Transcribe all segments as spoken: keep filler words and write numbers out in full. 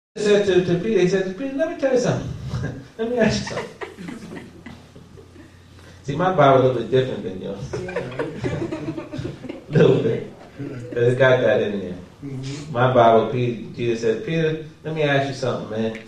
said to, to Peter, he said to Peter, let me tell you something. Let me ask you something. See, my Bible a little bit different than yours. A little bit. Because it's got that in there. Mm-hmm. My Bible, Peter, Jesus said, Peter, let me ask you something, man.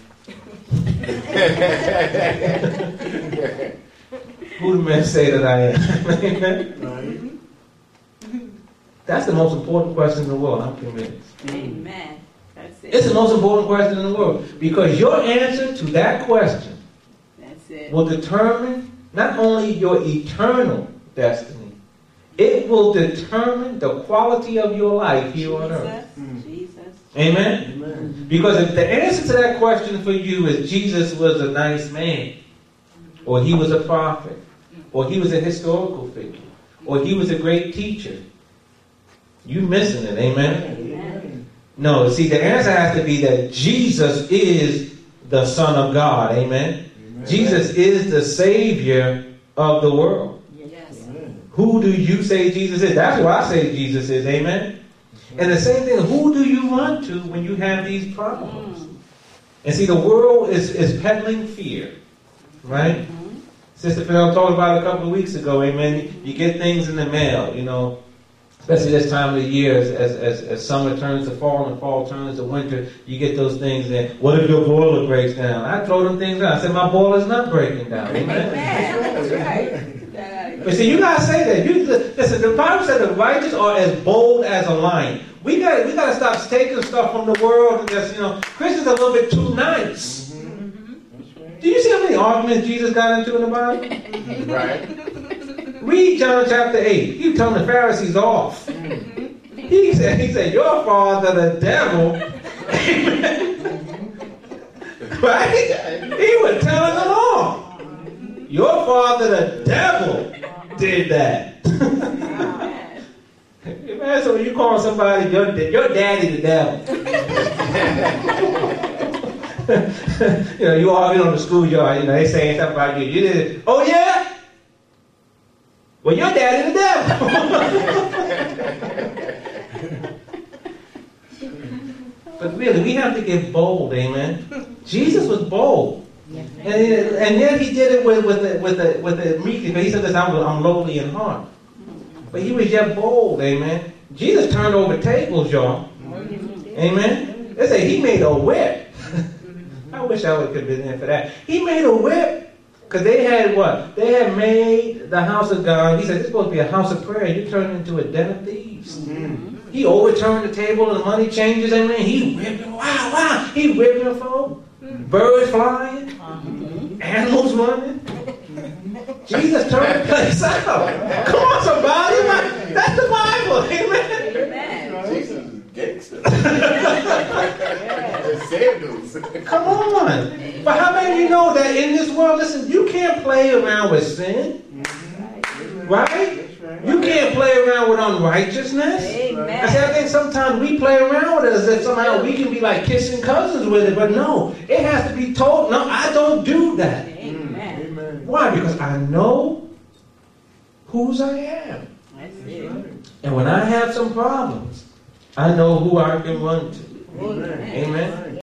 Who do men say that I am? Right. That's the most important question in the world, I'm convinced. Amen. That's it. It's the most important question in the world. Because your answer to that question That's it. will determine not only your eternal destiny, it will determine the quality of your life here Jesus, on earth. Jesus. Amen? Amen. Because if the answer to that question for you is Jesus was a nice man, or he was a prophet, or he was a historical figure, or he was a great teacher, you missing it. Amen? Amen. No, see, the answer has to be that Jesus is the Son of God. Amen? Amen. Jesus is the Savior of the world. Yes. Amen. Who do you say Jesus is? That's what I say Jesus is. Amen? And the same thing, who do you run to when you have these problems? Mm. And see, the world is, is peddling fear. Right? Mm-hmm. Sister Fidel talked about it a couple of weeks ago. Amen? You get things in the mail, you know. Especially this time of the year, as, as, as summer turns to fall and fall turns to winter, you get those things that, what if your boiler breaks down? I throw them things out. I said, my boiler's not breaking down. Amen? That's right. But see, you gotta say that. You, listen, the Bible said the righteous are as bold as a lion. We got we gotta stop taking stuff from the world and just, you know, Christians are a little bit too nice. Mm-hmm. Do you see how many arguments Jesus got into in the Bible? Right. Read John chapter eight. He was telling the Pharisees off. Mm-hmm. He said, he said, your father the devil. Right? He was telling them off. Your father the devil did that. Imagine so when you call somebody your, your daddy the devil. You know, you all in on the schoolyard, you know, they saying something about you. You did, oh yeah? Well, your daddy the devil. But really, we have to get bold, amen? Jesus was bold. And, and yet he did it with with a, with a, with a meekness. But he said, "Listen, I'm, I'm lowly in heart." But he was yet bold, amen. Jesus turned over tables, y'all. Amen. They say he made a whip. I wish I would have been in for that. He made a whip because they had what? They had made the house of God. He said, "This is supposed to be a house of prayer. You turned it into a den of thieves." Mm-hmm. He overturned the table and the money changers. Amen. He whipped them. Wow, wow. He whipped them, folks. Birds flying, mm-hmm. Animals running. Mm-hmm. Jesus turned the place out. Come on, somebody. That's the Bible. Amen. Amen. Jesus is gangster. Sandals. Come on. But how many of you know that in this world, listen, you can't play around with sin. Mm-hmm. Right? You can't play around with unrighteousness. Amen. I say, I think sometimes we play around with it as if somehow we can be like kissing cousins with it. But no, it has to be told, no, I don't do that. Amen. Amen. Why? Because I know whose I am. That's it. And when I have some problems, I know who I can run to. Amen. Amen.